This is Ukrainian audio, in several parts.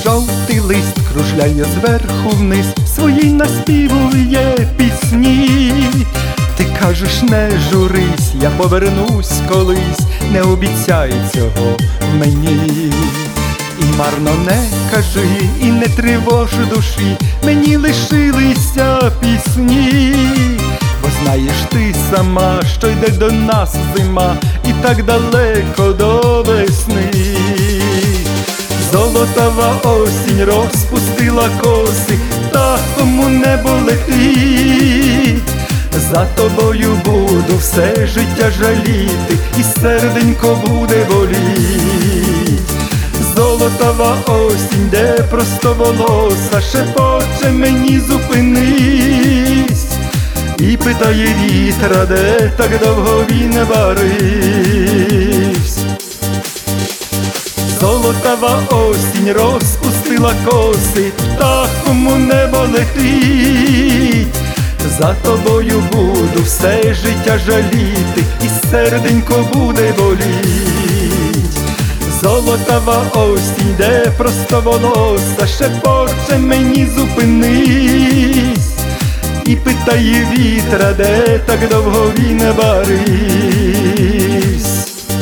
жовтий лист кружляє зверху вниз, своїй наспівує пісні. Ти кажеш, не журись, я повернусь колись, не обіцяй цього мені. І марно не кажи, і не тривож душі, мені лишилися пісні. Бо знаєш ти сама, що йде до нас зима, і так далеко до весни. Золотава осінь розпустила коси, птахом у небо летить. За тобою буду все життя жаліти, і серденько буде боліть. Золотава осінь, де простоволоса шепоче мені зупинись, і питає вітра, де так довго він варивсь. Золотава осінь розпустила коси, птахом у небо летить. За тобою буду все життя жаліти, і серденько буде боліть. Золотава осінь, де простоволоса шепоче мені зупинись, і питає вітра, де так довго він варивсь.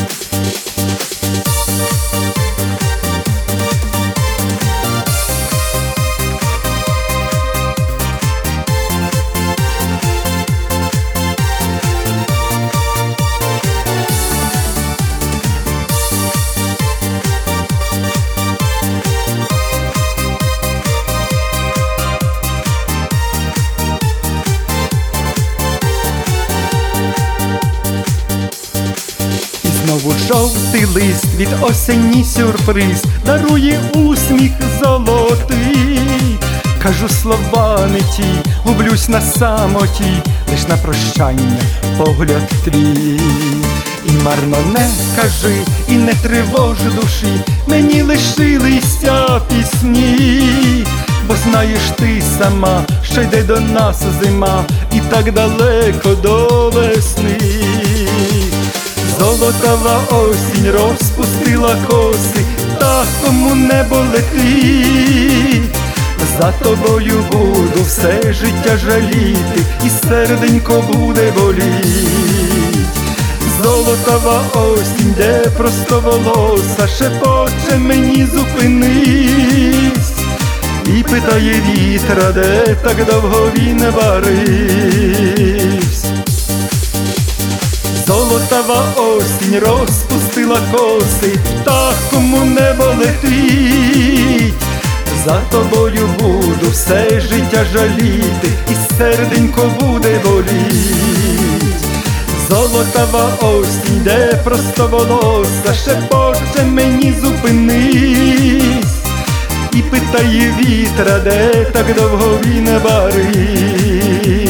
Знову жовтий лист від осені сюрприз дарує усміх золотий. Кажу слова не ті, гублюсь на самоті, лиш на прощання погляд твій. І марно не кажи, і не тривож душі, мені лишилися пісні. Бо знаєш ти сама, що йде до нас зима, і так далеко до весни. Золотава осінь розпустила коси, птахом у небо летить. За тобою буду все життя жаліти, і серденько буде боліть. Золотава осінь, де простоволоса шепоче мені зупинись, і питає вітра, де так довго він варивсь. Золотава осінь розпустила коси, птахом у небо летить. За тобою буду все життя жаліти, і серденько буде боліть. Золотава осінь, де простоволоса шепоче мені зупинись, і питає вітра, де так довго він варивсь.